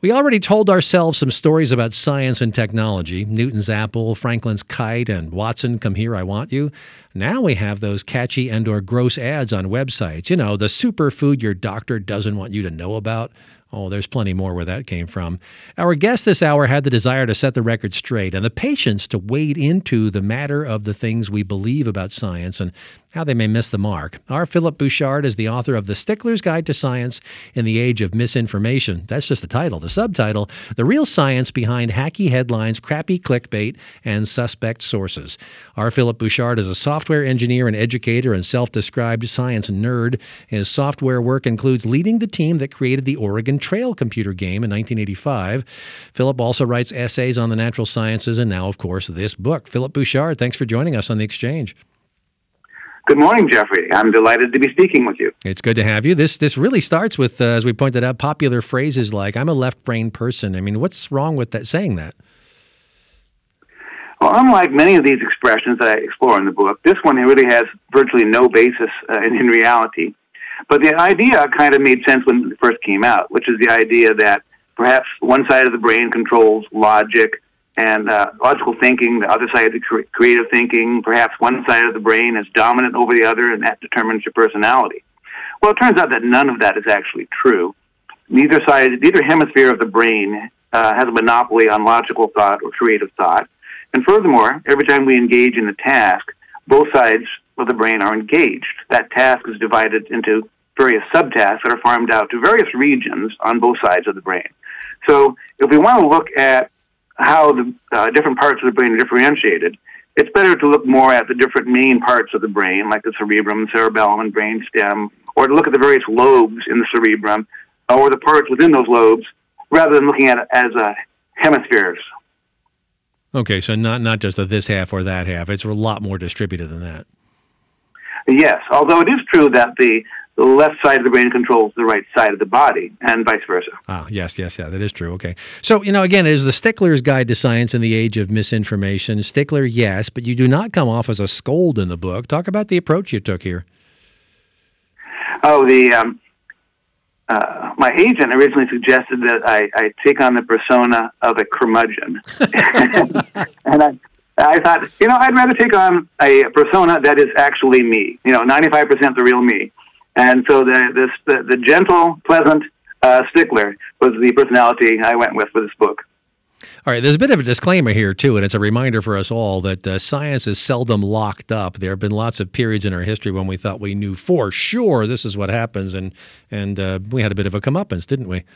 We already told ourselves some stories about science and technology. Newton's apple, Franklin's kite, and Watson, come here, I want you. Now we have those catchy and/or gross ads on websites. You know, the superfood your doctor doesn't want you to know about. Oh, there's plenty more where that came from. Our guest this hour had the desire to set the record straight and the patience to wade into the matter of the things we believe about science and how they may miss the mark. Our Philip Bouchard is the author of The Stickler's Guide to Science in the Age of Misinformation. That's just the title. The subtitle, The Real Science Behind Hacky Headlines, Crappy Clickbait, and Suspect Sources. Our Philip Bouchard is a software engineer and educator and self-described science nerd. His software work includes leading the team that created the Oregon Trail computer game in 1985. Philip also writes essays on the natural sciences and now, of course, this book. Philip Bouchard, thanks for joining us on The Exchange. Good morning, Jeffrey. I'm delighted to be speaking with you. It's good to have you. This really starts with, as we pointed out, popular phrases like, I'm a left-brain person. I mean, what's wrong with that? Saying that? Well, unlike many of these expressions that I explore in the book, this one really has virtually no basis in reality. But the idea kind of made sense when it first came out, which is the idea that perhaps one side of the brain controls logic and logical thinking, the other side is creative thinking. Perhaps one side of the brain is dominant over the other, and that determines your personality. Well, it turns out that none of that is actually true. Neither hemisphere of the brain has a monopoly on logical thought or creative thought. And furthermore, every time we engage in a task, both sides of the brain are engaged. That task is divided into various subtasks that are farmed out to various regions on both sides of the brain. So if we want to look at how the different parts of the brain are differentiated, it's better to look more at the different main parts of the brain, like the cerebrum, cerebellum, and brainstem, or to look at the various lobes in the cerebrum, or the parts within those lobes, rather than looking at it as hemispheres. Okay, so not just this half or that half. It's a lot more distributed than that. Yes, although it is true that the left side of the brain controls the right side of the body, and vice versa. Ah, yes, that is true. Okay. So, again, it is The Stickler's Guide to Science in the Age of Misinformation. Stickler, yes, but you do not come off as a scold in the book. Talk about the approach you took here. Oh, my agent originally suggested that I take on the persona of a curmudgeon. And I thought, I'd rather take on a persona that is actually me, 95% the real me. And so the gentle, pleasant stickler was the personality I went with for this book. All right, there's a bit of a disclaimer here, too, and it's a reminder for us all that science is seldom locked up. There have been lots of periods in our history when we thought we knew for sure this is what happens, and we had a bit of a comeuppance, didn't we?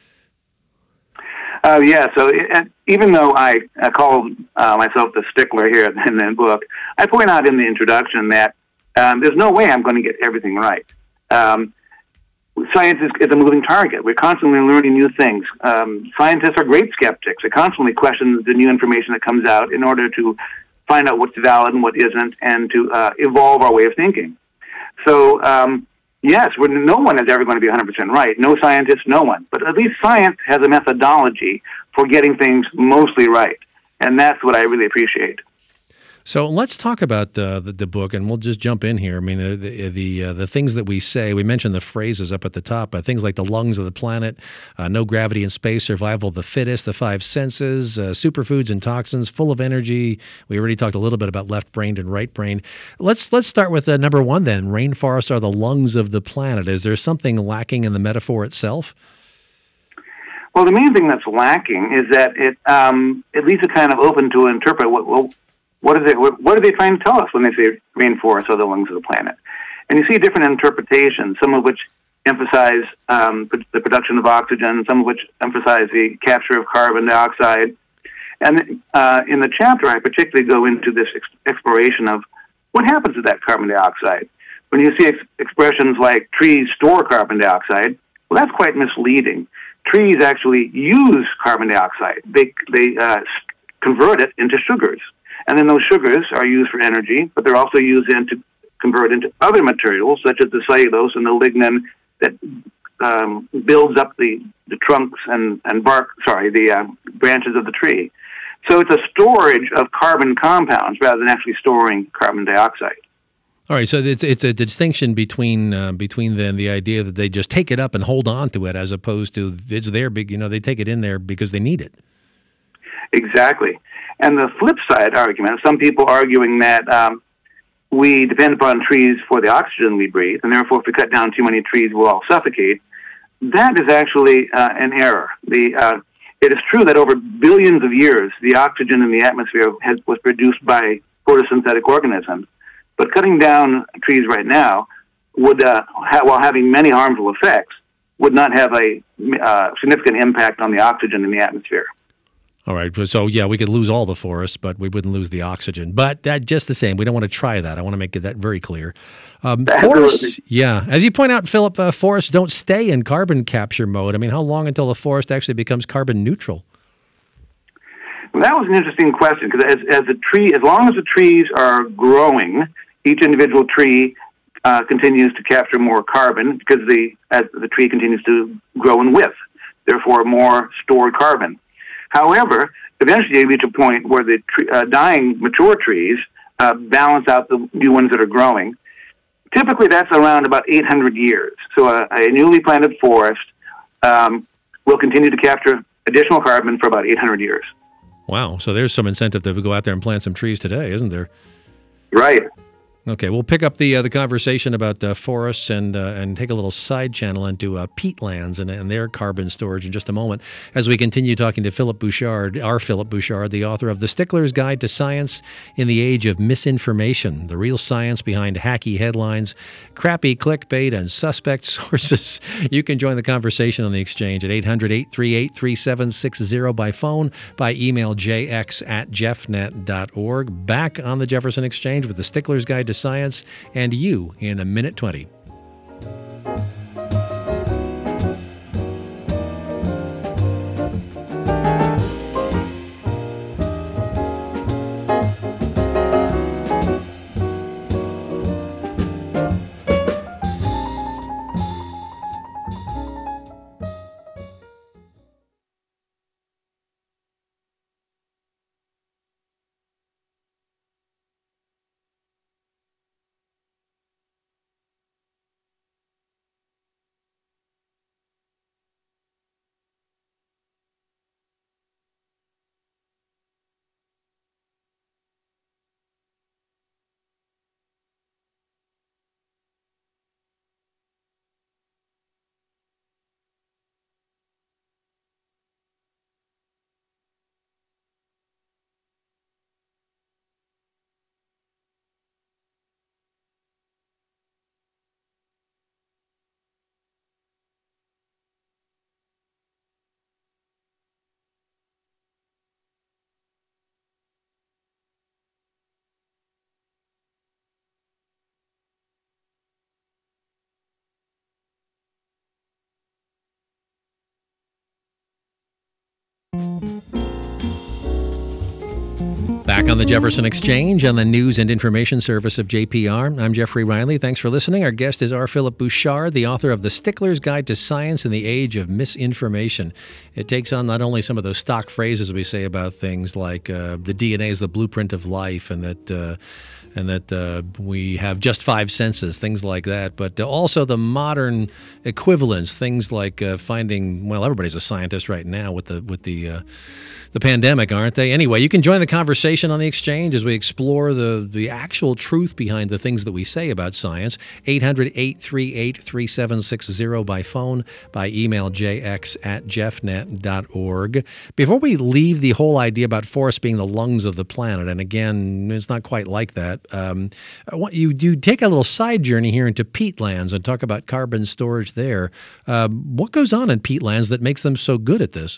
Yeah, so even though I called myself the stickler here in the book, I point out in the introduction that there's no way I'm going to get everything right. Science is a moving target. We're constantly learning new things. Scientists are great skeptics. They constantly question the new information that comes out in order to find out what's valid and what isn't, and to evolve our way of thinking. So, yes, no one is ever going to be 100% right. No scientist, no one. But at least science has a methodology for getting things mostly right. And that's what I really appreciate. So let's talk about the book, and we'll just jump in here. I mean, the things that we say, we mentioned the phrases up at the top, things like the lungs of the planet, no gravity in space, survival of the fittest, the five senses, superfoods and toxins, full of energy. We already talked a little bit about left-brained and right-brained. Let's start with number one then. Rainforests are the lungs of the planet. Is there something lacking in the metaphor itself? Well, the main thing that's lacking is that it leaves it kind of open to interpret what are they trying to tell us when they say rainforests are the lungs of the planet? And you see different interpretations, some of which emphasize the production of oxygen, some of which emphasize the capture of carbon dioxide. And in the chapter, I particularly go into this exploration of what happens to that carbon dioxide. When you see expressions like trees store carbon dioxide, well, that's quite misleading. Trees actually use carbon dioxide. They convert it into sugars. And then those sugars are used for energy, but they're also used to convert into other materials, such as the cellulose and the lignin that builds up the trunks and the branches of the tree. So it's a storage of carbon compounds rather than actually storing carbon dioxide. All right, so it's a distinction between the idea that they just take it up and hold on to it, as opposed to it's there. They take it in there because they need it. Exactly. And the flip side argument, some people arguing that we depend upon trees for the oxygen we breathe, and therefore if we cut down too many trees, we'll all suffocate. That is actually an error. It is true that over billions of years, the oxygen in the atmosphere was produced by photosynthetic organisms. But cutting down trees right now would, while having many harmful effects, would not have a significant impact on the oxygen in the atmosphere. All right. So, yeah, we could lose all the forests, but we wouldn't lose the oxygen. But that just the same. We don't want to try that. I want to make that very clear. Forests, yeah. As you point out, Philip, forests don't stay in carbon capture mode. I mean, how long until the forest actually becomes carbon neutral? Well, that was an interesting question, because as long as the trees are growing, each individual tree continues to capture more carbon because as the tree continues to grow in width, therefore more stored carbon. However, eventually you reach a point where the dying mature trees balance out the new ones that are growing. Typically, that's around about 800 years. So a newly planted forest will continue to capture additional carbon for about 800 years. Wow. So there's some incentive to go out there and plant some trees today, isn't there? Right. Okay, we'll pick up the conversation about forests and take a little side channel into peatlands and their carbon storage in just a moment as we continue talking to Philip Bouchard, the author of The Stickler's Guide to Science in the Age of Misinformation, the real science behind hacky headlines, crappy clickbait, and suspect sources. You can join the conversation on the Exchange at 800-838-3760 by phone, by email jx@jeffnet.org. Back on the Jefferson Exchange with The Stickler's Guide to Science and you in a minute 20. Back on the Jefferson Exchange on the News and Information Service of JPR. I'm Jeffrey Riley. Thanks for listening. Our guest is R. Philip Bouchard, the author of The Stickler's Guide to Science in the Age of Misinformation. It takes on not only some of those stock phrases we say about things like the DNA is the blueprint of life and that we have just five senses, things like that, but also the modern equivalents, things like finding, well, everybody's a scientist right now with the pandemic, aren't they? Anyway, you can join the conversation on the Exchange as we explore the actual truth behind the things that we say about science. 800-838-3760 by phone, by email jx@jeffnet.org. Before we leave the whole idea about forests being the lungs of the planet, and again, it's not quite like that, you do take a little side journey here into peatlands and talk about carbon storage there. What goes on in peatlands that makes them so good at this?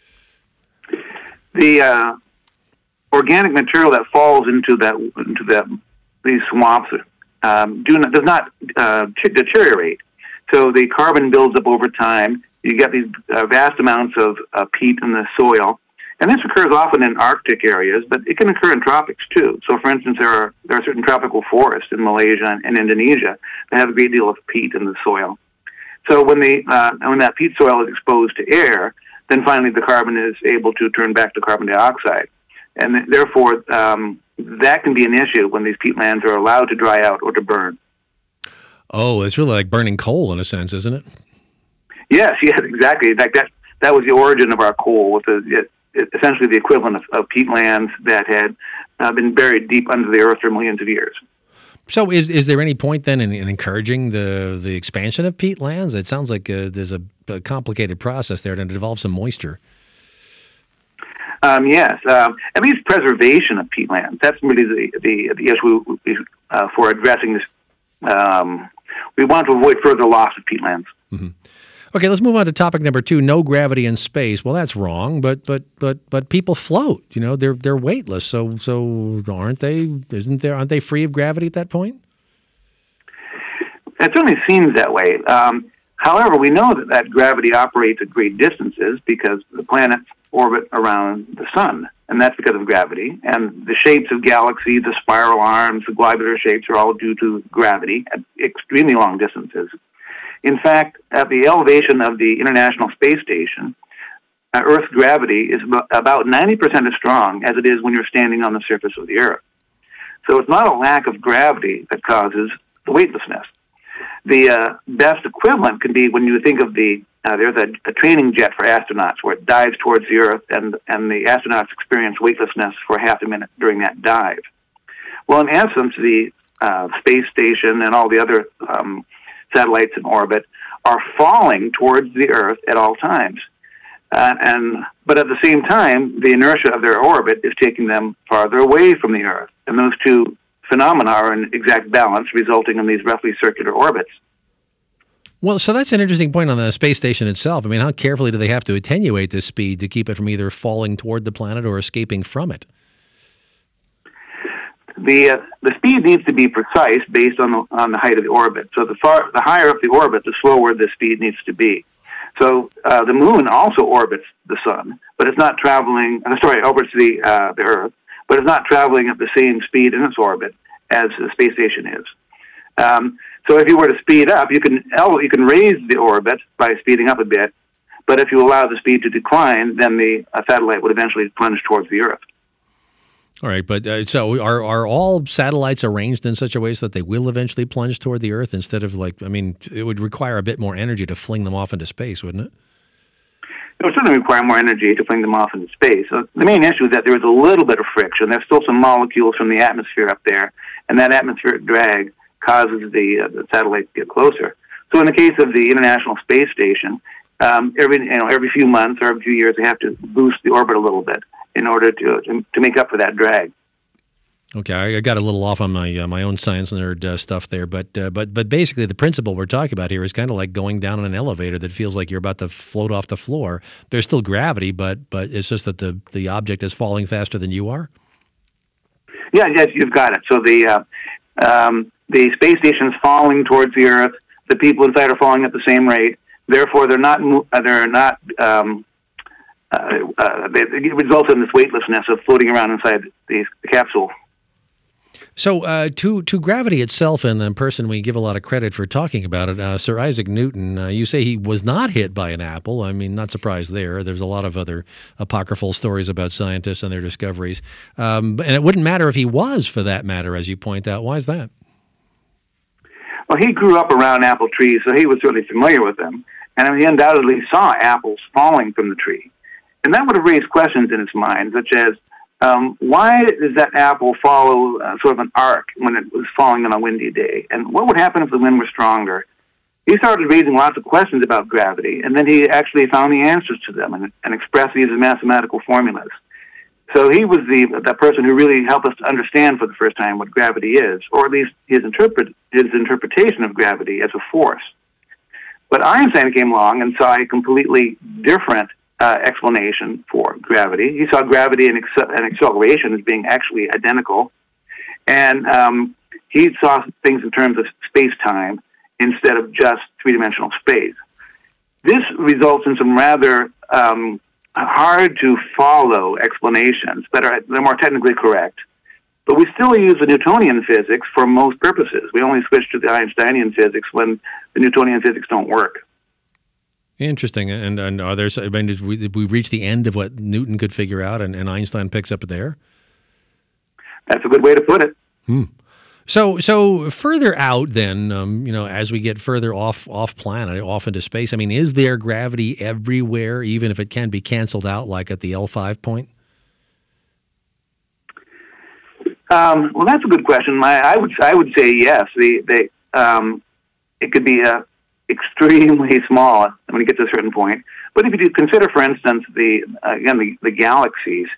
The organic material that falls into these swamps does not deteriorate. So the carbon builds up over time. You get these vast amounts of peat in the soil, and this occurs often in Arctic areas, but it can occur in tropics too. So, for instance, there are certain tropical forests in Malaysia and Indonesia that have a great deal of peat in the soil. So when that peat soil is exposed to air, then finally the carbon is able to turn back to carbon dioxide. And therefore, that can be an issue when these peatlands are allowed to dry out or to burn. Oh, it's really like burning coal in a sense, isn't it? Yes, exactly. In fact, that was the origin of our coal, with essentially the equivalent of peatlands that had been buried deep under the earth for millions of years. So is there any point then in encouraging the expansion of peatlands? It sounds like there's a complicated process there, and it involves some moisture. Yes, at least preservation of peatlands. That's really the issue for addressing this. We want to avoid further loss of peatlands. Mm-hmm. Okay, let's move on to topic number 2. No gravity in space. Well, that's wrong, but people float. You know, they're weightless. So aren't they? Aren't they free of gravity at that point? It certainly seems that way. However, we know that gravity operates at great distances because the planets orbit around the sun, and that's because of gravity. And the shapes of galaxies, the spiral arms, the globular shapes are all due to gravity at extremely long distances. In fact, at the elevation of the International Space Station, Earth's gravity is about 90% as strong as it is when you're standing on the surface of the Earth. So it's not a lack of gravity that causes the weightlessness. The best equivalent can be when you think of there's a training jet for astronauts where it dives towards the Earth and the astronauts experience weightlessness for half a minute during that dive. Well, in essence, the space station and all the other satellites in orbit are falling towards the Earth at all times. But at the same time, the inertia of their orbit is taking them farther away from the Earth. And those two phenomena are in exact balance, resulting in these roughly circular orbits. Well, so that's an interesting point on the space station itself. I mean, how carefully do they have to attenuate this speed to keep it from either falling toward the planet or escaping from it? The speed needs to be precise based on the height of the orbit. So the higher up the orbit, the slower the speed needs to be. So the moon also orbits the sun, but it's not traveling. Orbits the Earth, but it's not traveling at the same speed in its orbit as the space station is. So if you were to speed up, you can raise the orbit by speeding up a bit, but if you allow the speed to decline, then the satellite would eventually plunge towards the Earth. All right, but so are all satellites arranged in such a way so that they will eventually plunge toward the Earth instead of it would require a bit more energy to fling them off into space, wouldn't it? It would certainly require more energy to fling them off into space. So the main issue is that there is a little bit of friction. There's still some molecules from the atmosphere up there, and that atmospheric drag causes the satellite to get closer. So in the case of the International Space Station, every few months or every few years, they have to boost the orbit a little bit in order to make up for that drag. Okay, I got a little off on my own science nerd stuff there, but basically the principle we're talking about here is kind of like going down in an elevator that feels like you're about to float off the floor. There's still gravity, but it's just that the object is falling faster than you are. Yeah, yes, you've got it. So the space station is falling towards the Earth. The people inside are falling at the same rate. Therefore, it results in this weightlessness of floating around inside the capsule. So to gravity itself, and the person we give a lot of credit for talking about it, Sir Isaac Newton, you say he was not hit by an apple. I mean, not surprised there. There's a lot of other apocryphal stories about scientists and their discoveries. And it wouldn't matter if he was, for that matter, as you point out. Why is that? Well, he grew up around apple trees, so he was really familiar with them. And he undoubtedly saw apples falling from the tree. And that would have raised questions in his mind, such as, why does that apple follow sort of an arc when it was falling on a windy day? And what would happen if the wind were stronger? He started raising lots of questions about gravity, and then he actually found the answers to them and expressed these as mathematical formulas. So he was the person who really helped us to understand for the first time what gravity is, or at least his interpretation of gravity as a force. But Einstein came along and saw a completely different explanation for gravity. He saw gravity and acceleration as being actually identical, and he saw things in terms of space-time instead of just three-dimensional space. This results in some rather hard-to-follow explanations they're more technically correct, but we still use the Newtonian physics for most purposes. We only switch to the Einsteinian physics when the Newtonian physics don't work. Interesting. And are there? I mean, did we reach the end of what Newton could figure out, and Einstein picks up there? That's a good way to put it. So further out, then, as we get further off planet, off into space, I mean, is there gravity everywhere, even if it can be canceled out, like at the L5 point? Well, that's a good question. I would say yes. It could be extremely small when you get to a certain point. But if you do consider, for instance, the galaxies,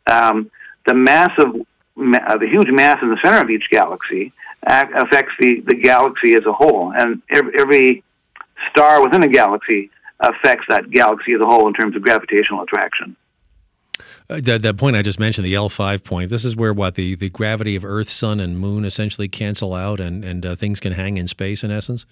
the huge mass in the center of each galaxy affects the galaxy as a whole, and every star within a galaxy affects that galaxy as a whole in terms of gravitational attraction. That point I just mentioned, the L5 point, this is where the gravity of Earth, Sun, and Moon essentially cancel out and things can hang in space, in essence?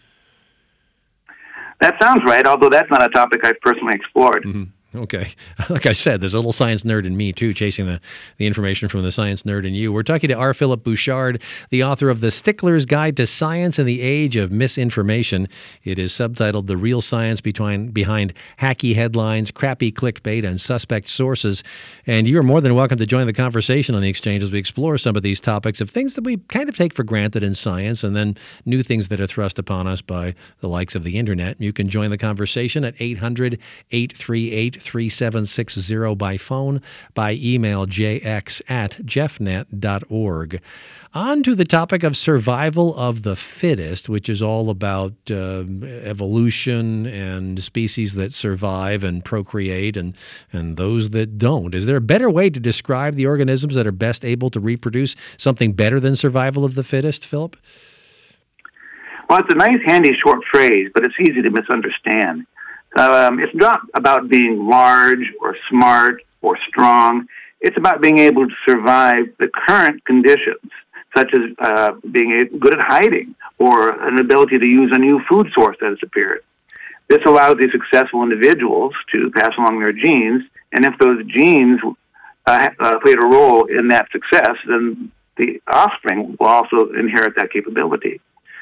That sounds right, although that's not a topic I've personally explored. Mm-hmm. Okay. Like I said, there's a little science nerd in me, too, chasing the information from the science nerd in you. We're talking to R. Philip Bouchard, the author of The Stickler's Guide to Science in the Age of Misinformation. It is subtitled The Real Science Behind Hacky Headlines, Crappy Clickbait, and Suspect Sources. And you are more than welcome to join the conversation on the exchange as we explore some of these topics of things that we kind of take for granted in science and then new things that are thrust upon us by the likes of the Internet. You can join the conversation at 800-838-3760 by phone, by email, jx@jeffnet.org. On to the topic of survival of the fittest, which is all about evolution and species that survive and procreate and those that don't. Is there a better way to describe the organisms that are best able to reproduce, something better than survival of the fittest, Philip? Well, it's a nice, handy, short phrase, but it's easy to misunderstand. It's not about being large or smart or strong. It's about being able to survive the current conditions, such as being good at hiding or an ability to use a new food source that has appeared. This allows these successful individuals to pass along their genes, and if those genes played a role in that success, then the offspring will also inherit that capability.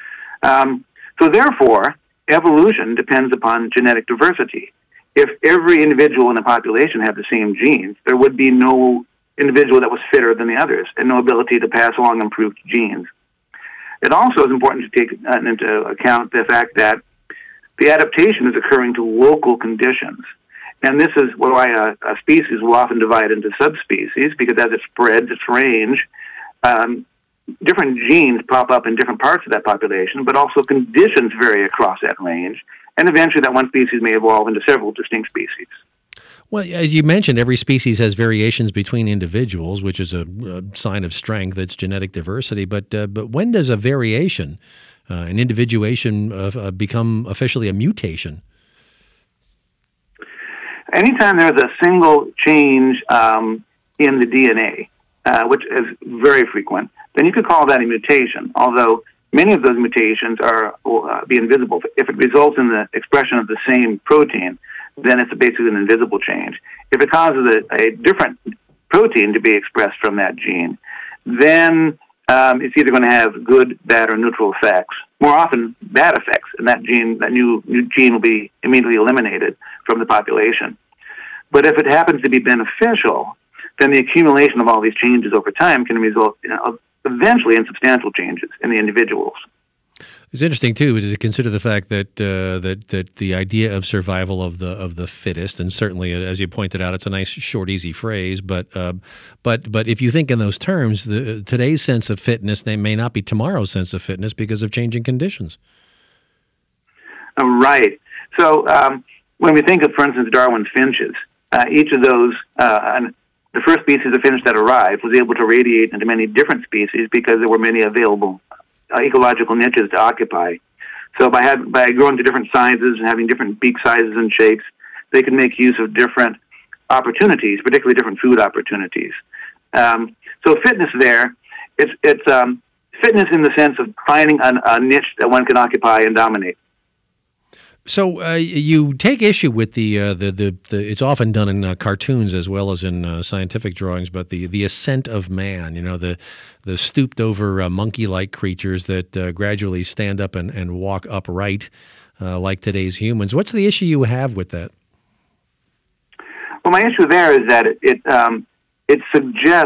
So therefore, evolution depends upon genetic diversity. If every individual in the population had the same genes, there would be no individual that was fitter than the others and no ability to pass along improved genes. It also is important to take into account the fact that the adaptation is occurring to local conditions. And this is why a species will often divide into subspecies, because as it spreads its range, different genes pop up in different parts of that population, but also conditions vary across that range, and eventually that one species may evolve into several distinct species. Well, as you mentioned, every species has variations between individuals, which is a sign of strength. It's genetic diversity. But when does a variation, an individuation, become officially a mutation? Anytime there's a single change in the DNA, which is very frequent, then you could call that a mutation, although many of those mutations will be invisible. If it results in the expression of the same protein, then it's basically an invisible change. If it causes a different protein to be expressed from that gene, then it's either going to have good, bad, or neutral effects. More often, bad effects, and that new gene will be immediately eliminated from the population. But if it happens to be beneficial, then the accumulation of all these changes over time can result eventually in substantial changes in the individuals. It's interesting too to consider the fact that that the idea of survival of the fittest, and certainly as you pointed out, it's a nice, short, easy phrase. But if you think in those terms, today's sense of fitness may not be tomorrow's sense of fitness because of changing conditions. Right. So when we think of, for instance, Darwin's finches, each of those. The first species of finch that arrived was able to radiate into many different species because there were many available ecological niches to occupy. So by growing to different sizes and having different beak sizes and shapes, they can make use of different opportunities, particularly different food opportunities. So fitness there, it's fitness in the sense of finding a niche that one can occupy and dominate. So you take issue with the it's often done in cartoons as well as in scientific drawings, but the ascent of man, the stooped over monkey-like creatures that gradually stand up and walk upright like today's humans. What's the issue you have with that? Well, my issue there is that it suggests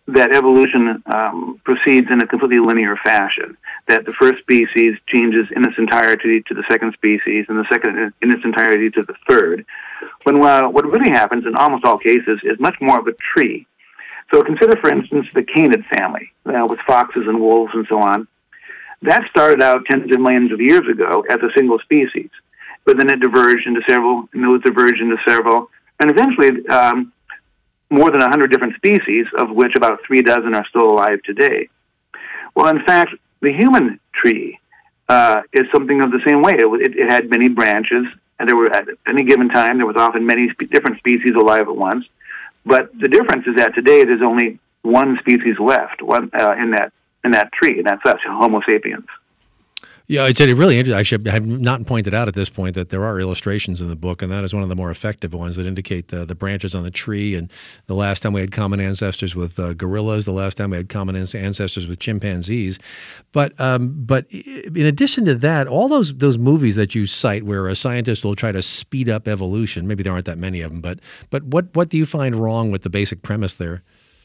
that evolution proceeds in a completely linear fashion, that the first species changes in its entirety to the second species, and the second in its entirety to the third, when what really happens in almost all cases is much more of a tree. So consider, for instance, the canid family, with foxes and wolves and so on. That started out tens of millions of years ago as a single species, but then it diverged into several, and those diverged into several, and eventually more than 100 different species, of which about 36 are still alive today. Well, in fact, the human tree is something of the same way. It had many branches, and there were, at any given time, there was often many different species alive at once. But the difference is that today there's only one species left in that tree, and that's us, Homo sapiens. Yeah, it's really interesting. I have not pointed out at this point that there are illustrations in the book, and that is one of the more effective ones that indicate the branches on the tree. And the last time we had common ancestors with gorillas, the last time we had common ancestors with chimpanzees. But in addition to that, all those movies that you cite where a scientist will try to speed up evolution, maybe there aren't that many of them, but what do you find wrong with the basic premise there?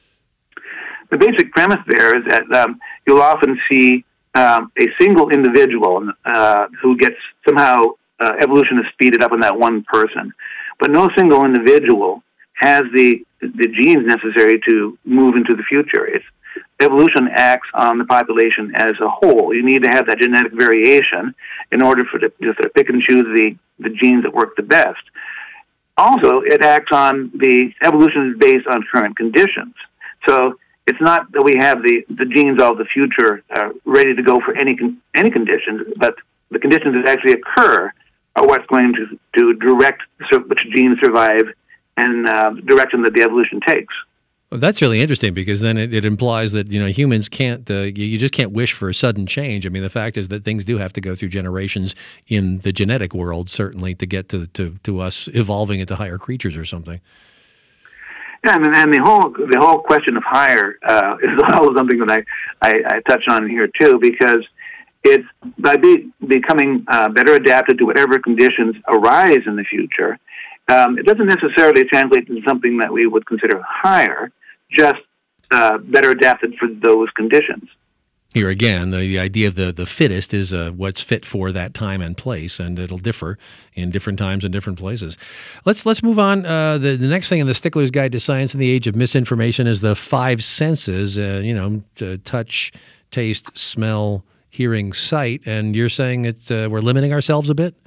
The basic premise there is that you'll often see a single individual who gets somehow evolution is speeded up in that one person, but no single individual has the genes necessary to move into the future. Evolution acts on the population as a whole. You need to have that genetic variation in order to pick and choose the genes that work the best. Also, it acts on the evolution is based on current conditions. So it's not that we have the genes of the future ready to go for any conditions, but the conditions that actually occur are what's going to direct which genes survive and the direction that the evolution takes. Well, that's really interesting because then it implies that humans can't you just can't wish for a sudden change. I mean, the fact is that things do have to go through generations in the genetic world, certainly, to get to us evolving into higher creatures or something. Yeah, and the whole question of higher is also something that I touch on here too, because it's by becoming better adapted to whatever conditions arise in the future. It doesn't necessarily translate into something that we would consider higher, just better adapted for those conditions. Here again, the idea of the fittest is what's fit for that time and place, and it'll differ in different times and different places. Let's move on. The next thing in the Stickler's Guide to Science in the Age of Misinformation is the five senses, touch, taste, smell, hearing, sight, and you're saying we're limiting ourselves a bit?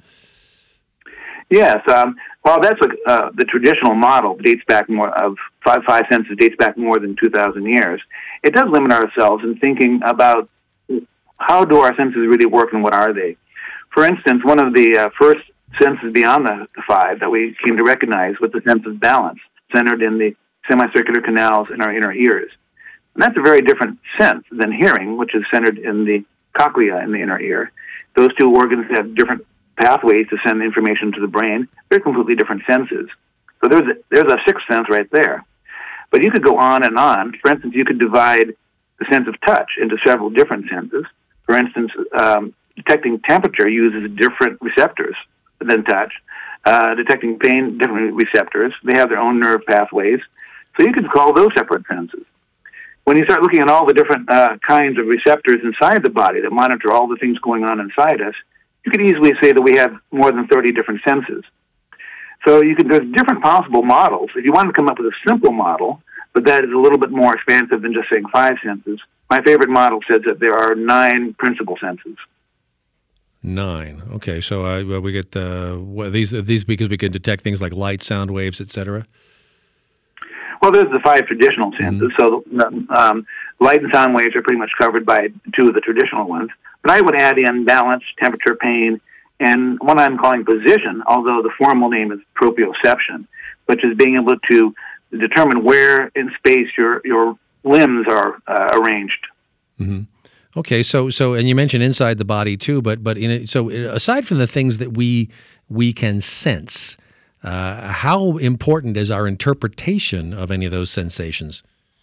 Yes. Well, that's the traditional model dates back more of five senses dates back more than 2,000 years. It does limit ourselves in thinking about how do our senses really work and what are they. For instance, one of the first senses beyond the five that we came to recognize was the sense of balance, centered in the semicircular canals in our inner ears. And that's a very different sense than hearing, which is centered in the cochlea in the inner ear. Those two organs have different pathways to send information to the brain. They're completely different senses. So there's a sixth sense right there. But you could go on and on. For instance, you could divide the sense of touch into several different senses. For instance, detecting temperature uses different receptors than touch. Detecting pain, different receptors. They have their own nerve pathways. So you could call those separate senses. When you start looking at all the different kinds of receptors inside the body that monitor all the things going on inside us, you could easily say that we have more than 30 different senses. So there's different possible models. If you want to come up with a simple model, but that is a little bit more expansive than just saying five senses, my favorite model says that there are 9 principal senses. 9. Okay, so we get these because we can detect things like light, sound waves, etc. Well, there's the 5 traditional senses. Mm-hmm. So light and sound waves are pretty much covered by 2 of the traditional ones. But I would add in balance, temperature, pain, and one I'm calling position, although the formal name is proprioception, which is being able to determine where in space your limbs are arranged. Mm-hmm. Okay, so and you mentioned inside the body too, but so aside from the things that we can sense, how important is our interpretation of any of those sensations?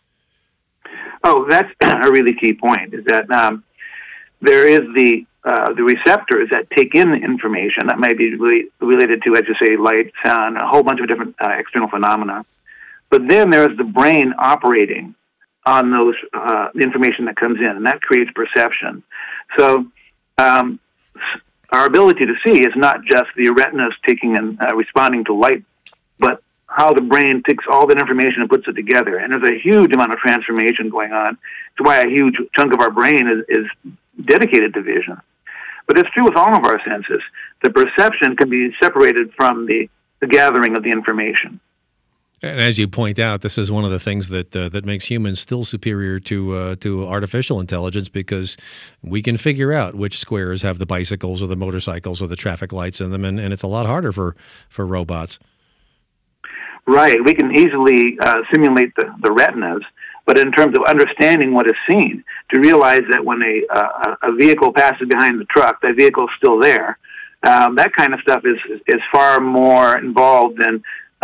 Oh, that's a really key point. Is that there is the receptors that take in the information that may be related to, as you say, light, sound, a whole bunch of different external phenomena. But then there's the brain operating on those information that comes in, and that creates perception. So our ability to see is not just the retinas taking and responding to light, but how the brain takes all that information and puts it together. And there's a huge amount of transformation going on. That's why a huge chunk of our brain is dedicated to vision. But it's true with all of our senses. The perception can be separated from the gathering of the information. And as you point out, this is one of the things that makes humans still superior to artificial intelligence, because we can figure out which squares have the bicycles or the motorcycles or the traffic lights in them, and it's a lot harder for robots. Right. We can easily simulate the retinas, but in terms of understanding what is seen, to realize that when a vehicle passes behind the truck, that vehicle is still there, that kind of stuff is far more involved than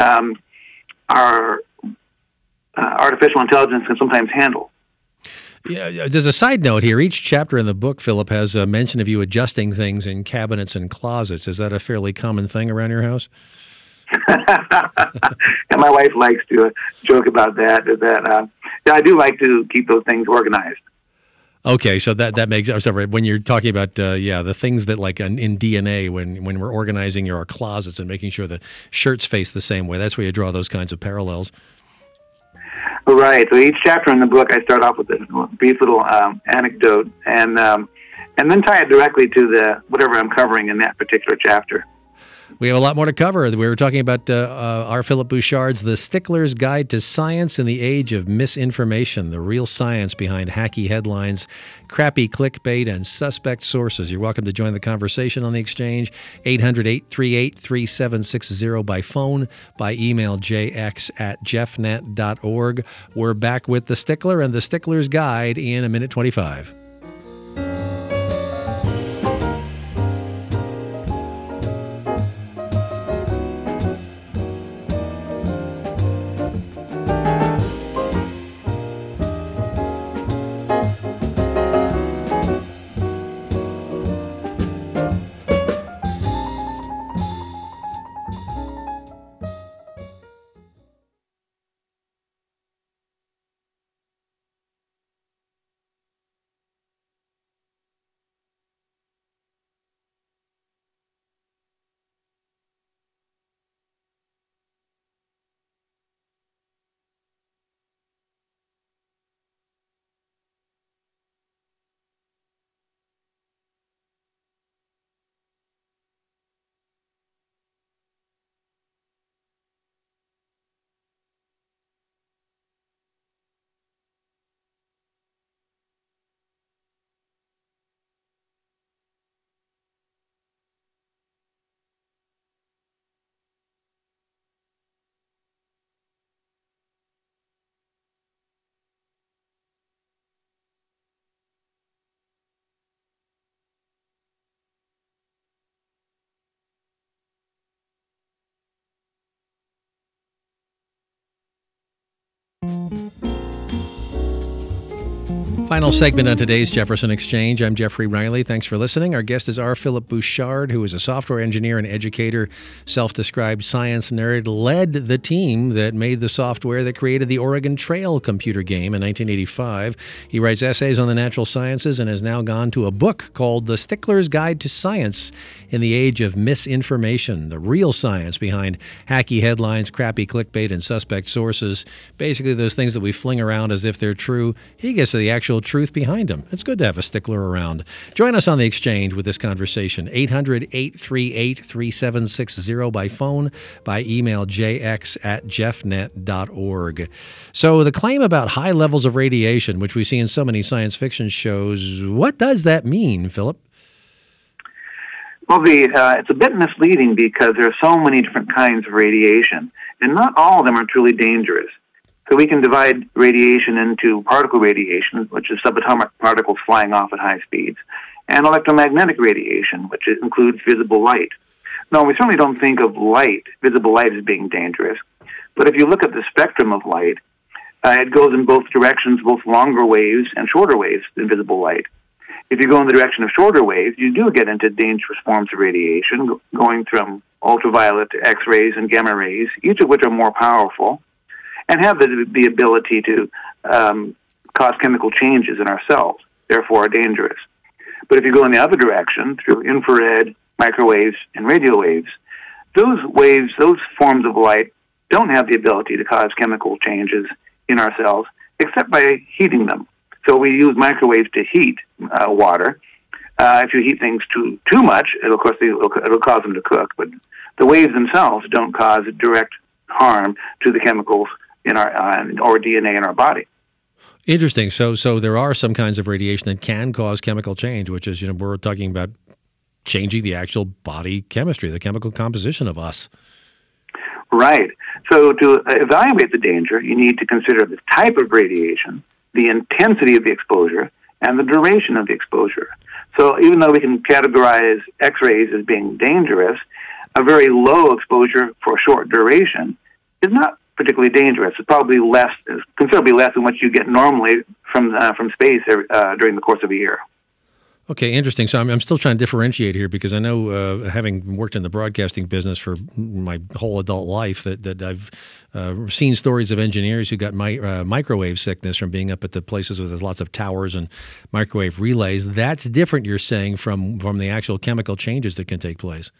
our artificial intelligence can sometimes handle. Yeah, there's a side note here. Each chapter in the book, Philip, has a mention of you adjusting things in cabinets and closets. Is that a fairly common thing around your house? And my wife likes to joke about that. Yeah, I do like to keep those things organized. Okay, so that makes sense. When you're talking about the things that, like in DNA, when we're organizing your closets and making sure the shirts face the same way, that's where you draw those kinds of parallels. Right. So each chapter in the book, I start off with a brief little anecdote, and then tie it directly to whatever I'm covering in that particular chapter. We have a lot more to cover. We were talking about R. Philip Bouchard's The Stickler's Guide to Science in the Age of Misinformation, the real science behind hacky headlines, crappy clickbait, and suspect sources. You're welcome to join the conversation on The Exchange, 800-838-3760 by phone, by email, jx@jeffnet.org. We're back with The Stickler and The Stickler's Guide in a minute 25. Final segment on today's Jefferson Exchange. I'm Jeffrey Riley. Thanks for listening. Our guest is R. Philip Bouchard, who is a software engineer and educator, self-described science nerd, led the team that made the software that created the Oregon Trail computer game in 1985. He writes essays on the natural sciences and has now gone to a book called The Stickler's Guide to Science in the Age of Misinformation, the real science behind hacky headlines, crappy clickbait, and suspect sources. Basically, those things that we fling around as if they're true. He gets to the actual truth behind them. It's good to have a stickler around. Join us on The Exchange with this conversation, 800-838-3760 by phone, by email, jx@jeffnet.org. So the claim about high levels of radiation, which we see in so many science fiction shows, what does that mean, Philip? Well, it's a bit misleading because there are so many different kinds of radiation, and not all of them are truly dangerous. So we can divide radiation into particle radiation, which is subatomic particles flying off at high speeds, and electromagnetic radiation, which includes visible light. No, we certainly don't think of visible light, as being dangerous. But if you look at the spectrum of light, it goes in both directions, both longer waves and shorter waves than visible light. If you go in the direction of shorter waves, you do get into dangerous forms of radiation, going from ultraviolet to X-rays and gamma rays, each of which are more powerful and have the ability to cause chemical changes in our cells, therefore are dangerous. But if you go in the other direction, through infrared, microwaves, and radio waves, those forms of light don't have the ability to cause chemical changes in our cells, except by heating them. So we use microwaves to heat water. If you heat things too much, it'll cause them to cook. But the waves themselves don't cause direct harm to the chemicals in our or DNA in our body. Interesting. So there are some kinds of radiation that can cause chemical change, which is, we're talking about changing the actual body chemistry, the chemical composition of us. Right. So to evaluate the danger, you need to consider the type of radiation, the intensity of the exposure, and the duration of the exposure. So even though we can categorize X-rays as being dangerous, a very low exposure for a short duration is not particularly dangerous. It's probably considerably less than what you get normally from space during the course of a year. Okay, interesting. So I'm still trying to differentiate here because I know, having worked in the broadcasting business for my whole adult life, that I've seen stories of engineers who got microwave sickness from being up at the places where there's lots of towers and microwave relays. That's different, you're saying, from the actual chemical changes that can take place.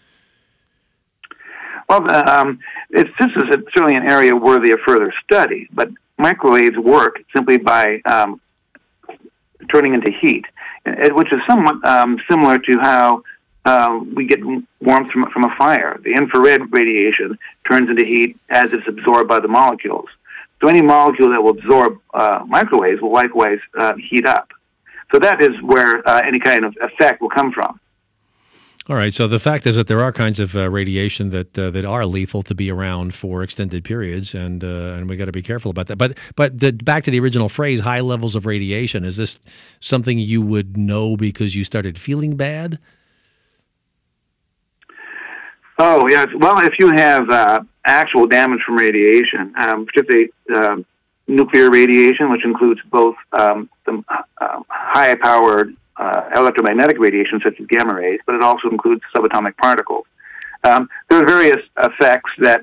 Well, this is certainly an area worthy of further study, but microwaves work simply by turning into heat, which is somewhat similar to how we get warmth from a fire. The infrared radiation turns into heat as it's absorbed by the molecules. So any molecule that will absorb microwaves will likewise heat up. So that is where any kind of effect will come from. All right. So the fact is that there are kinds of radiation that are lethal to be around for extended periods, and we got to be careful about that. But back to the original phrase, high levels of radiation. Is this something you would know because you started feeling bad? Oh yes. Well, if you have actual damage from radiation, particularly nuclear radiation, which includes both the high-powered electromagnetic radiation, such as gamma rays, but it also includes subatomic particles. There are various effects that,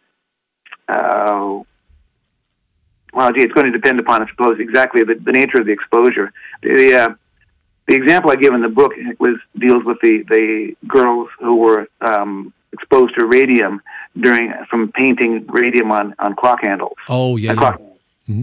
it's going to depend upon, I suppose, exactly the nature of the exposure. The example I give in the book deals with the girls who were exposed to radium from painting radium on clock handles. Oh, yeah. Mm-hmm.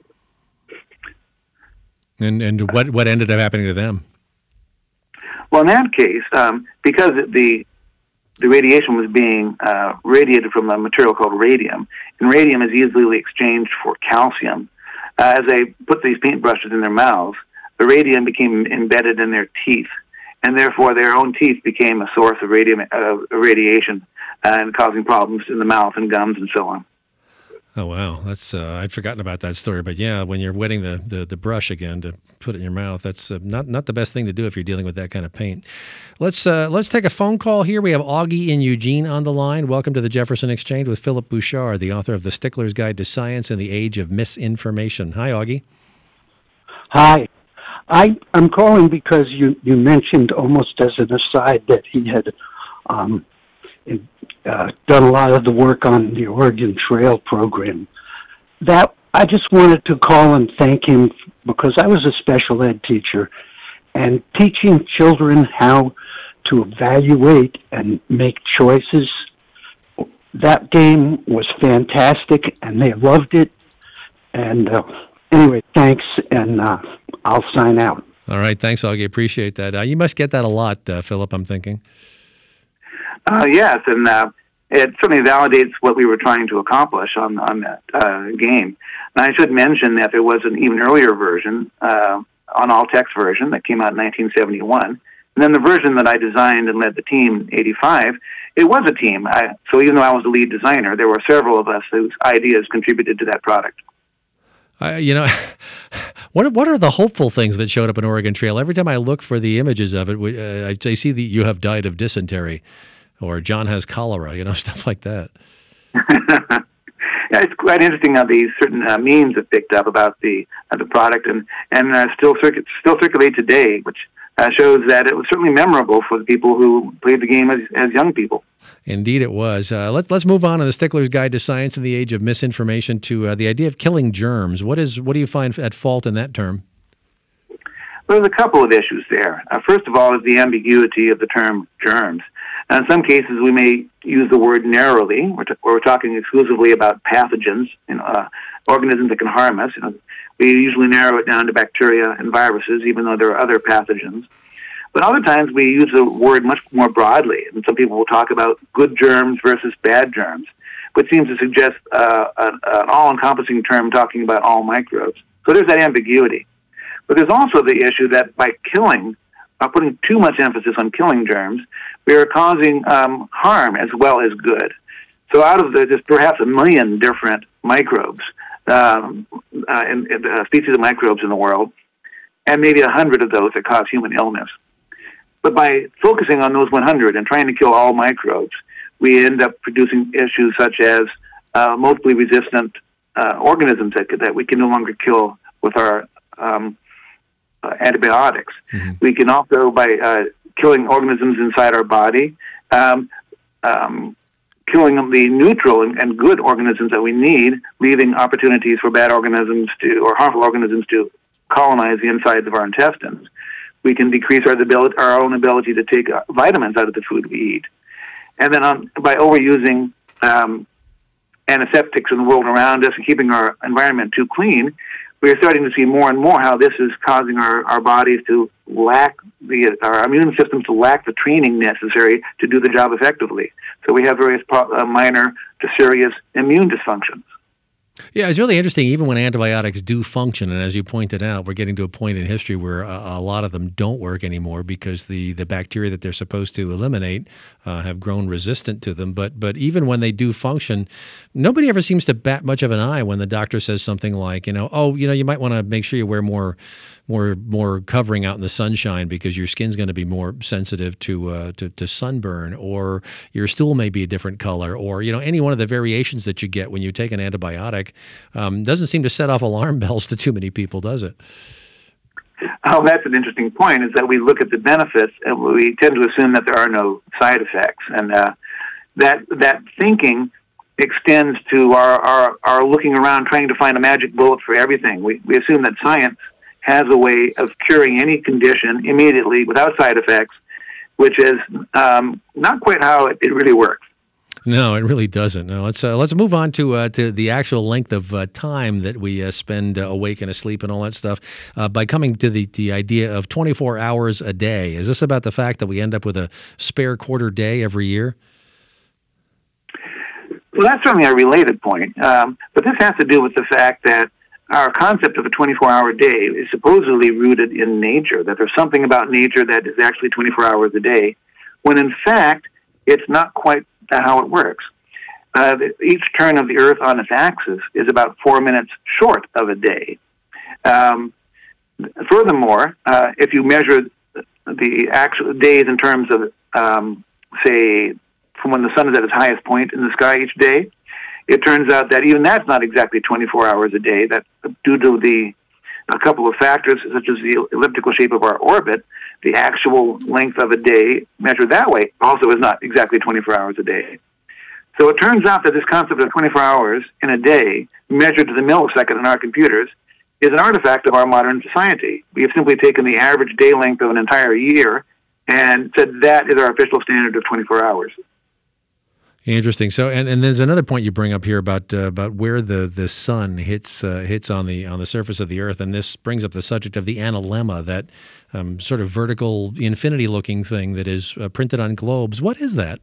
And what ended up happening to them? Well, in that case, because the radiation was being radiated from a material called radium, and radium is easily exchanged for calcium, as they put these paintbrushes in their mouths, the radium became embedded in their teeth, and therefore their own teeth became a source of radiation and causing problems in the mouth and gums and so on. Oh, wow. That's I'd forgotten about that story. But yeah, when you're wetting the brush again to put it in your mouth, that's not the best thing to do if you're dealing with that kind of paint. Let's take a phone call here. We have Augie in Eugene on the line. Welcome to the Jefferson Exchange with Philip Bouchard, the author of The Stickler's Guide to Science in the Age of Misinformation. Hi, Augie. Hi. I'm calling because you mentioned almost as an aside that he had done a lot of the work on the Oregon Trail program. That I just wanted to call and thank him because I was a special ed teacher, and teaching children how to evaluate and make choices, that game was fantastic, and they loved it. And anyway, thanks, and I'll sign out. All right, thanks, Augie. Appreciate that. You must get that a lot, Philip, I'm thinking. Yes, and it certainly validates what we were trying to accomplish on that game. And I should mention that there was an even earlier version, an all-text version, that came out in 1971. And then the version that I designed and led the team in 85, it was a team. So even though I was the lead designer, there were several of us whose ideas contributed to that product. What are the hopeful things that showed up in Oregon Trail? Every time I look for the images of it, I see that you have died of dysentery, or John has cholera, stuff like that. Yeah, it's quite interesting how these certain memes have picked up about the product and still circulate today, which shows that it was certainly memorable for the people who played the game as young people. Indeed, it was. Let's move on The Stickler's Guide to Science in the Age of Misinformation to the idea of killing germs. What do you find at fault in that term? Well, there's a couple of issues there. First of all is the ambiguity of the term germs. In some cases, we may use the word narrowly. We're talking exclusively about pathogens, organisms that can harm us. We usually narrow it down to bacteria and viruses, even though there are other pathogens. But other times we use the word much more broadly, and some people will talk about good germs versus bad germs, which seems to suggest an all-encompassing term talking about all microbes. So there's that ambiguity. But there's also the issue that by putting too much emphasis on killing germs, we are causing harm as well as good. So out of there's perhaps 1 million different microbes, species of microbes in the world, and maybe 100 of those that cause human illness. But by focusing on those 100 and trying to kill all microbes, we end up producing issues such as multiply resistant organisms that we can no longer kill with our antibiotics. Mm-hmm. We can also, by killing organisms inside our body, killing the neutral and good organisms that we need, leaving opportunities for bad organisms or harmful organisms to colonize the insides of our intestines. We can decrease our own ability to take vitamins out of the food we eat. And then by overusing antiseptics in the world around us and keeping our environment too clean, we are starting to see more and more how this is causing our bodies to lack our immune systems to lack the training necessary to do the job effectively. So we have various minor to serious immune dysfunctions. Yeah, it's really interesting, even when antibiotics do function, and as you pointed out, we're getting to a point in history where a lot of them don't work anymore because the bacteria that they're supposed to eliminate have grown resistant to them. But even when they do function, nobody ever seems to bat much of an eye when the doctor says something like, you might want to make sure you wear more covering out in the sunshine because your skin's going to be more sensitive to sunburn, or your stool may be a different color, or any one of the variations that you get when you take an antibiotic doesn't seem to set off alarm bells to too many people, does it? Oh, that's an interesting point, is that we look at the benefits and we tend to assume that there are no side effects. And that thinking extends to our looking around trying to find a magic bullet for everything. We assume that science has a way of curing any condition immediately without side effects, which is not quite how it really works. No, it really doesn't. No, let's move on to the actual length of time that we spend awake and asleep and all that stuff by coming to the idea of 24 hours a day. Is this about the fact that we end up with a spare quarter day every year? Well, that's certainly a related point, but this has to do with the fact that our concept of a 24-hour day is supposedly rooted in nature, that there's something about nature that is actually 24 hours a day, when in fact it's not quite how it works. Each turn of the Earth on its axis is about 4 minutes short of a day. Furthermore, if you measure the actual days in terms of, say, from when the sun is at its highest point in the sky each day, it turns out that even that's not exactly 24 hours a day. That due to a couple of factors, such as the elliptical shape of our orbit, the actual length of a day measured that way also is not exactly 24 hours a day. So it turns out that this concept of 24 hours in a day, measured to the millisecond in our computers, is an artifact of our modern society. We have simply taken the average day length of an entire year and said that is our official standard of 24 hours. Interesting. So, and there's another point you bring up here about where the sun hits on the surface of the Earth, and this brings up the subject of the analemma, that sort of vertical infinity-looking thing that is printed on globes. What is that?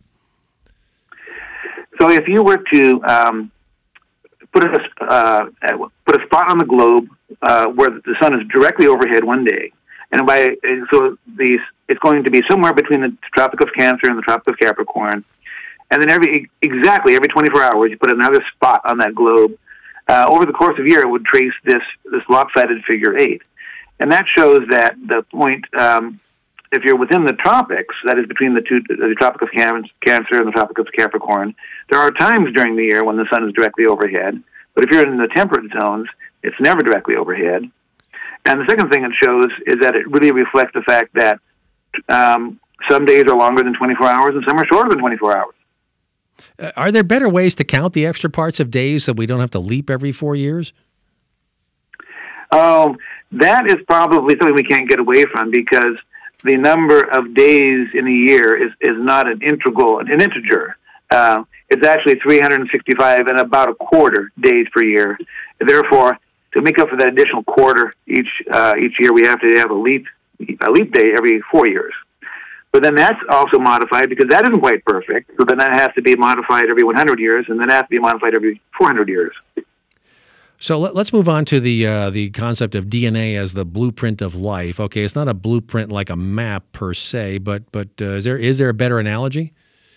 So, if you were to put a spot on the globe where the sun is directly overhead one day, and it's going to be somewhere between the Tropic of Cancer and the Tropic of Capricorn. And then every 24 hours, you put another spot on that globe. Over the course of a year, it would trace this lopsided figure 8. And that shows that the point, if you're within the tropics, that is between the Tropic of Cancer and the Tropic of Capricorn, there are times during the year when the sun is directly overhead. But if you're in the temperate zones, it's never directly overhead. And the second thing it shows is that it really reflects the fact that some days are longer than 24 hours and some are shorter than 24 hours. Are there better ways to count the extra parts of days so we don't have to leap every 4 years? That is probably something we can't get away from, because the number of days in a year is not an integer. It's actually 365 and about a quarter days per year. Therefore, to make up for that additional quarter each year, we have to have a leap day every 4 years. But then that's also modified, because that isn't quite perfect. So then that has to be modified every 100 years, and then that has to be modified every 400 years. So let's move on to the concept of DNA as the blueprint of life. Okay, it's not a blueprint like a map per se, but is there a better analogy?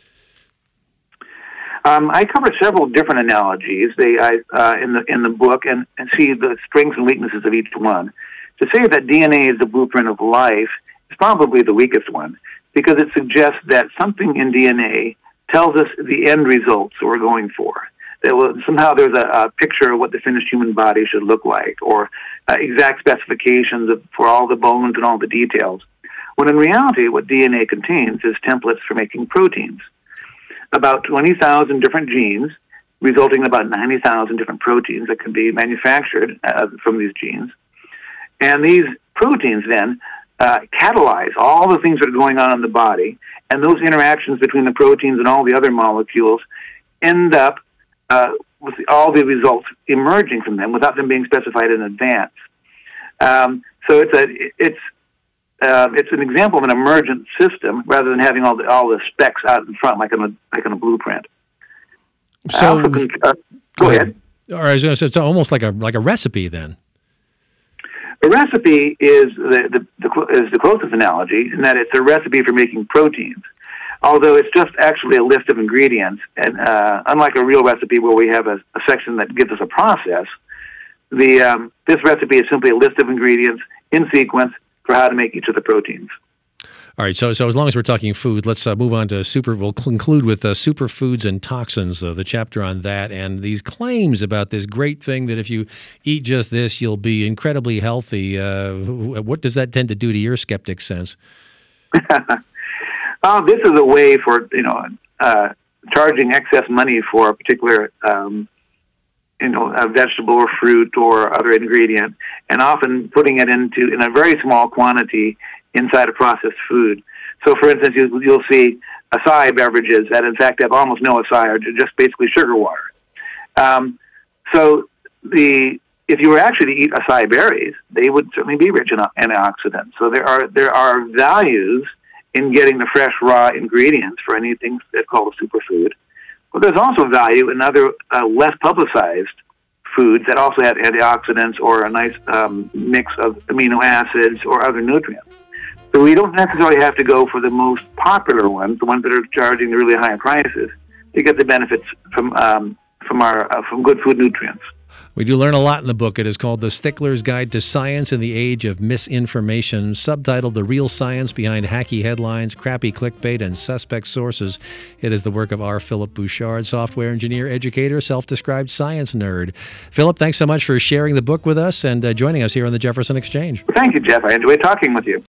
I cover several different analogies in the book, and see the strengths and weaknesses of each one. To say that DNA is the blueprint of life is probably the weakest one, because it suggests that something in DNA tells us the end results we're going for. Somehow there's a picture of what the finished human body should look like, or exact specifications for all the bones and all the details. When in reality, what DNA contains is templates for making proteins. About 20,000 different genes, resulting in about 90,000 different proteins that can be manufactured from these genes. And these proteins then catalyze all the things that are going on in the body, and those interactions between the proteins and all the other molecules end up with all the results emerging from them without them being specified in advance. So it's an example of an emergent system rather than having all the specs out in front like on a blueprint. So go ahead. All right, so it's almost like a recipe then. A recipe is the closest analogy, in that it's a recipe for making proteins, although it's just actually a list of ingredients. And unlike a real recipe where we have a section that gives us a process, this recipe is simply a list of ingredients in sequence for how to make each of the proteins. All right, so as long as we're talking food, let's move on to we'll conclude with superfoods and toxins, the chapter on that, and these claims about this great thing that if you eat just this, you'll be incredibly healthy. What does that tend to do to your skeptic sense? This is a way for, charging excess money for a particular, a vegetable or fruit or other ingredient, and often putting it in a very small quantity inside a processed food. So, for instance, you'll see acai beverages that, in fact, have almost no acai, or just basically sugar water. If you were actually to eat acai berries, they would certainly be rich in antioxidants. So there are values in getting the fresh, raw ingredients for anything that's called a superfood. But there's also value in other less publicized foods that also have antioxidants or a nice mix of amino acids or other nutrients. So we don't necessarily have to go for the most popular ones, the ones that are charging the really high prices, to get the benefits from good food nutrients. We do learn a lot in the book. It is called The Stickler's Guide to Science in the Age of Misinformation, subtitled The Real Science Behind Hacky Headlines, Crappy Clickbait, and Suspect Sources. It is the work of R. Philip Bouchard, software engineer, educator, self-described science nerd. Philip, thanks so much for sharing the book with us and joining us here on the Jefferson Exchange. Thank you, Jeff. I enjoyed talking with you.